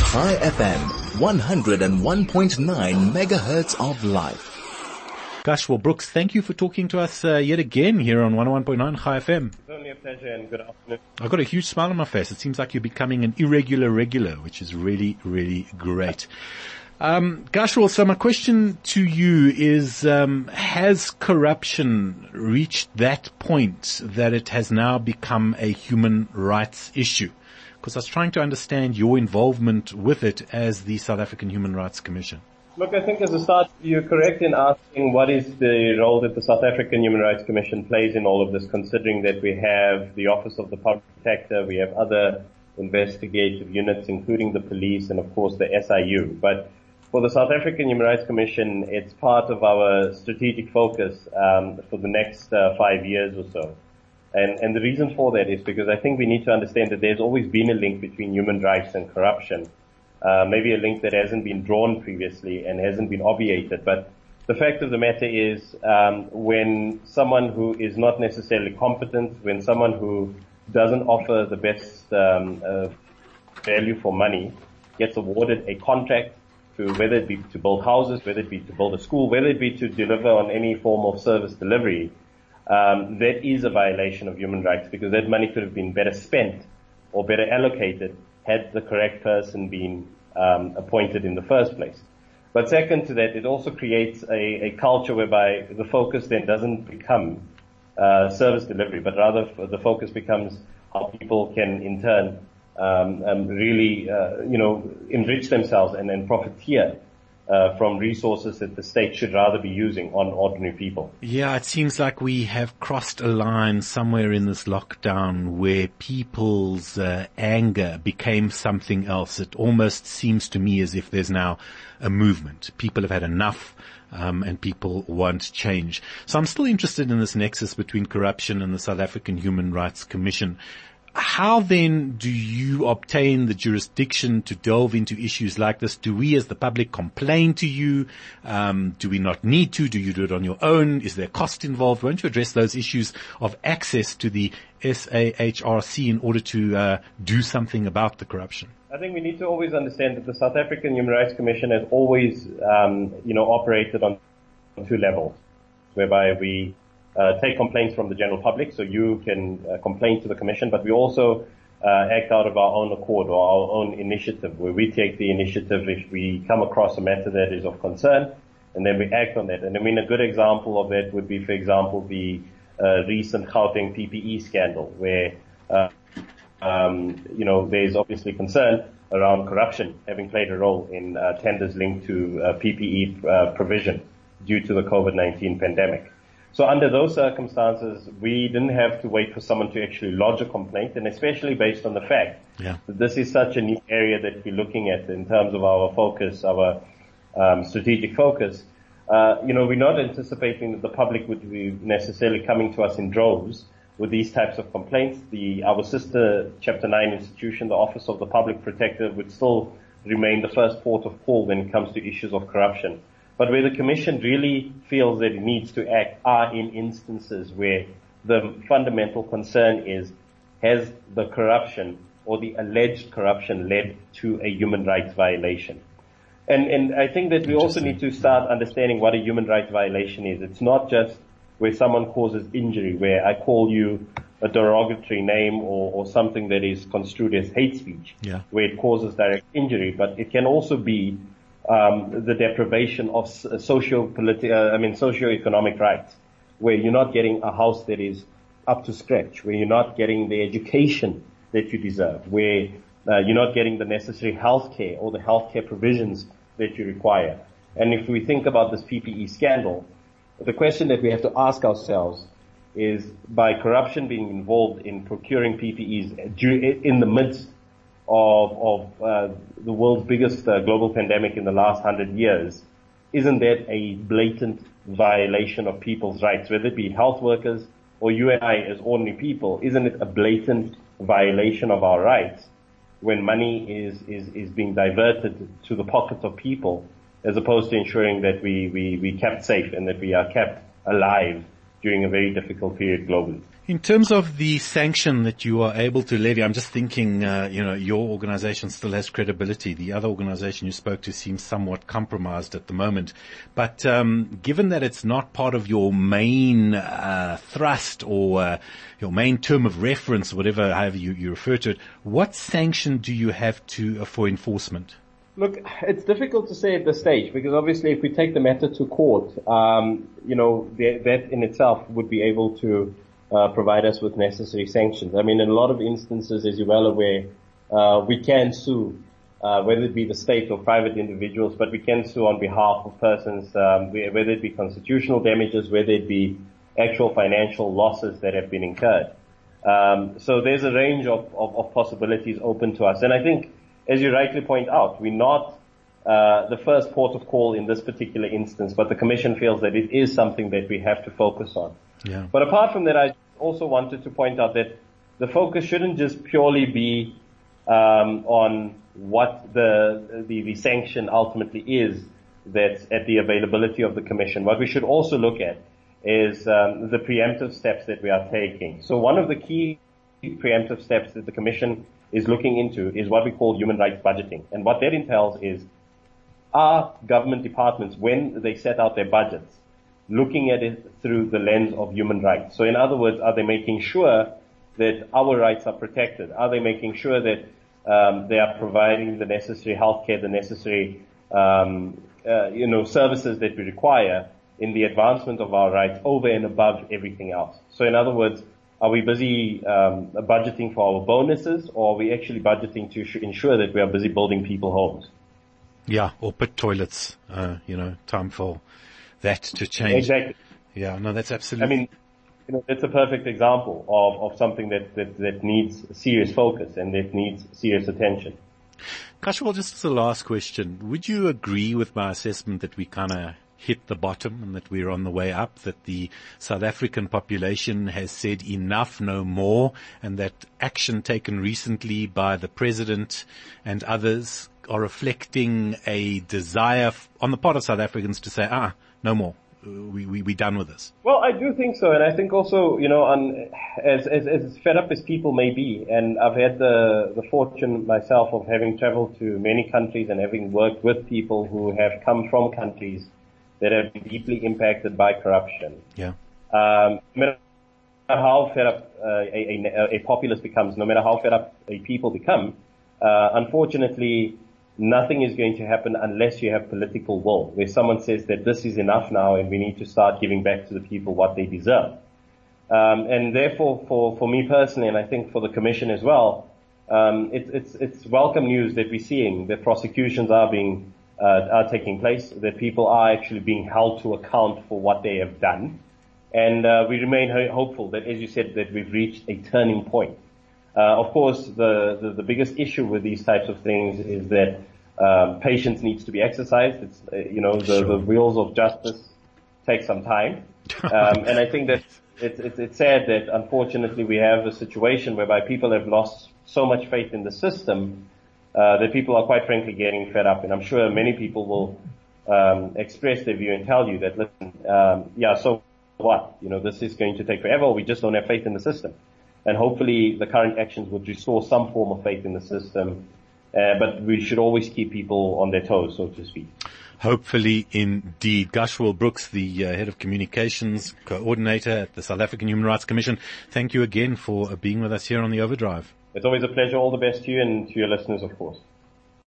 High FM, 101.9 megahertz of life. Gushwell Brooks, thank you for talking to us yet again here on 101.9 High FM. It's only a pleasure and good afternoon. I've got a huge smile on my face. It seems like you're becoming an irregular regular, which is really, really great. Gushwell, so my question to you is, has corruption reached that point that it has now become a human rights issue? Because I was trying to understand your involvement with it as the South African Human Rights Commission. Look, I think as a start, you're correct in asking what is the role that the South African Human Rights Commission plays in all of this, considering that we have the Office of the Public Protector, we have other investigative units, including the police and, of course, the SIU. But for the South African Human Rights Commission, it's part of our strategic focus for the next 5 years or so. And the reason for that is because I think we need to understand that there's always been a link between human rights and corruption. Maybe a link that hasn't been drawn previously and hasn't been obviated. But the fact of the matter is, when someone who is not necessarily competent, when someone who doesn't offer the best value for money gets awarded a contract to, whether it be to build houses, whether it be to build a school, whether it be to deliver on any form of service delivery, that is a violation of human rights, because that money could have been better spent or better allocated had the correct person been appointed in the first place. But second to that, it also creates a culture whereby the focus then doesn't become service delivery, but rather the focus becomes how people can in turn really enrich themselves and profiteer from resources that the state should rather be using on ordinary people. Yeah, it seems like we have crossed a line somewhere in this lockdown where people's anger became something else. It almost seems to me as if there's now a movement. People have had enough, and people want change. So I'm still interested in this nexus between corruption and the South African Human Rights Commission. How then do you obtain the jurisdiction to delve into issues like this? Do we as the public complain to you? Do we not need to? Do you do it on your own? Is there cost involved? Won't you address those issues of access to the SAHRC in order to do something about the corruption? I think we need to always understand that the South African Human Rights Commission has always, operated on two levels, whereby we take complaints from the general public, so you can complain to the Commission, but we also act out of our own accord or our own initiative, where we take the initiative if we come across a matter that is of concern, and then we act on that. And I mean, a good example of that would be, for example, the recent Gauteng PPE scandal, where there's obviously concern around corruption having played a role in tenders linked to PPE provision due to the COVID-19 pandemic. So under those circumstances, we didn't have to wait for someone to actually lodge a complaint, and especially based on the fact that this is such a new area that we're looking at in terms of our focus, our strategic focus. We're not anticipating that the public would be necessarily coming to us in droves with these types of complaints. Our sister Chapter 9 institution, the Office of the Public Protector, would still remain the first port of call when it comes to issues of corruption. But where the Commission really feels that it needs to act are in instances where the fundamental concern is, has the corruption or the alleged corruption led to a human rights violation? And I think that we also need to start understanding what a human rights violation is. It's not just where someone causes injury, where I call you a derogatory name or something that is construed as hate speech, where it causes direct injury, but it can also be the deprivation of socio-economic rights, where you're not getting a house that is up to scratch, where you're not getting the education that you deserve, where you're not getting the necessary health care or the health care provisions that you require. And if we think about this PPE scandal, the question that we have to ask ourselves is, by corruption being involved in procuring PPEs in the midst of the world's biggest global pandemic in the last 100 years, isn't that a blatant violation of people's rights, whether it be health workers or you and I as ordinary people? Isn't it a blatant violation of our rights when money is being diverted to the pockets of people, as opposed to ensuring that we kept safe and that we are kept alive during a very difficult period globally. In terms of the sanction that you are able to levy, I'm just thinking, your organization still has credibility. The other organization you spoke to seems somewhat compromised at the moment. But given that it's not part of your main thrust or your main term of reference, whatever, however you refer to it, what sanction do you have for enforcement? Look, it's difficult to say at this stage because obviously if we take the matter to court, that in itself would be able to provide us with necessary sanctions. I mean, in a lot of instances, as you're well aware, we can sue, whether it be the state or private individuals, but we can sue on behalf of persons, whether it be constitutional damages, whether it be actual financial losses that have been incurred. So there's a range of possibilities open to us. And I think, as you rightly point out, we're not the first port of call in this particular instance, but the Commission feels that it is something that we have to focus on. Yeah. But apart from that, I also wanted to point out that the focus shouldn't just purely be on what the sanction ultimately is that's at the availability of the Commission. What we should also look at is the preemptive steps that we are taking. So one of the key preemptive steps that the Commission is looking into is what we call human rights budgeting. And what that entails is, are government departments, when they set out their budgets, looking at it through the lens of human rights? So in other words, are they making sure that our rights are protected? Are they making sure that they are providing the necessary healthcare, the necessary services that we require in the advancement of our rights over and above everything else? So in other words, are we busy budgeting for our bonuses, or are we actually budgeting to ensure that we are busy building people homes? Yeah, or pit toilets, time for that to change. Exactly. Yeah, no, that's absolutely. I mean, that's a perfect example of something that needs serious focus and that needs serious attention. Kashwal, just as a last question, would you agree with my assessment that we kind of hit the bottom and that we're on the way up, that the South African population has said enough, no more, and that action taken recently by the President and others are reflecting a desire on the part of South Africans to say, no more. We're done with this. Well, I do think so. And I think also, as fed up as people may be, and I've had the fortune myself of having traveled to many countries and having worked with people who have come from countries that have been deeply impacted by corruption. Yeah. No matter how fed up a populace becomes, no matter how fed up a people become, unfortunately, nothing is going to happen unless you have political will, where someone says that this is enough now and we need to start giving back to the people what they deserve. And therefore, for me personally, and I think for the Commission as well, it's welcome news that we're seeing that prosecutions are taking place, that people are actually being held to account for what they have done. And we remain hopeful that, as you said, that we've reached a turning point. Of course, the biggest issue with these types of things is that patience needs to be exercised. It's the wheels of justice take some time, and I think that it's sad that unfortunately we have a situation whereby people have lost so much faith in the system that people are quite frankly getting fed up. And I'm sure many people will express their view and tell you that, listen, so what? This is going to take forever. Or we just don't have faith in the system. And hopefully the current actions would restore some form of faith in the system. But we should always keep people on their toes, so to speak. Hopefully indeed. Kashwal Brooks, the Head of Communications Coordinator at the South African Human Rights Commission, thank you again for being with us here on The Overdrive. It's always a pleasure. All the best to you and to your listeners, of course.